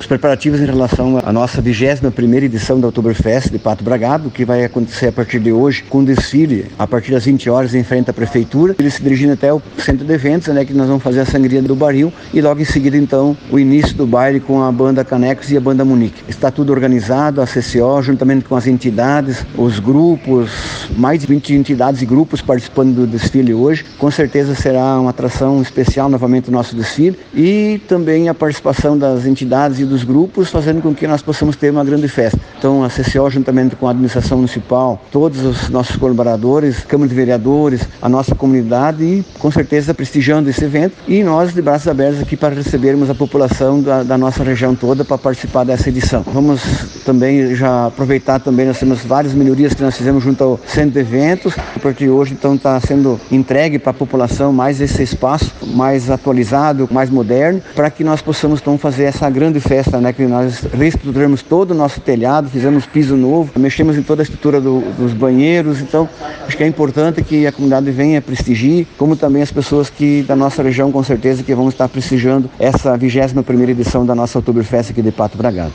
os preparativos em relação à nossa 21ª edição da Oktoberfest de Pato Bragado, que vai acontecer a partir de hoje, com desfile a partir das 20 horas em frente à Prefeitura, ele se dirigindo até o centro de eventos, que nós vamos fazer a sangria do barril e logo em seguida, então, o início do baile com a banda Canecos e a banda Munique. Está tudo organizado, a CCO, juntamente com as entidades, os grupos, mais de 20 entidades e grupos participando do desfile hoje. Com certeza será uma atração especial novamente o nosso desfile e também a participação das entidades e dos grupos, fazendo com que nós possamos ter uma grande festa. Então, a CCO, juntamente com a administração municipal, todos os nossos colaboradores, Câmara de Vereadores, a nossa comunidade e, com certeza, prestigiando esse evento e nós de braços abertos aqui para recebermos a população da nossa região toda para participar dessa edição. Vamos também já aproveitar também, nós temos várias melhorias que nós fizemos junto ao centro de eventos, porque hoje então está sendo entregue para a população mais esse espaço, mais atualizado, mais moderno, para que nós possamos então fazer essa grande festa, que nós reestruturamos todo o nosso telhado, fizemos piso novo, mexemos em toda a estrutura dos banheiros, então acho que é importante que a comunidade venha prestigie, como também as pessoas que da nossa região, com certeza, que vão estar prestigiando essa 21ª edição da nossa Oktoberfest aqui de Pato Bragado.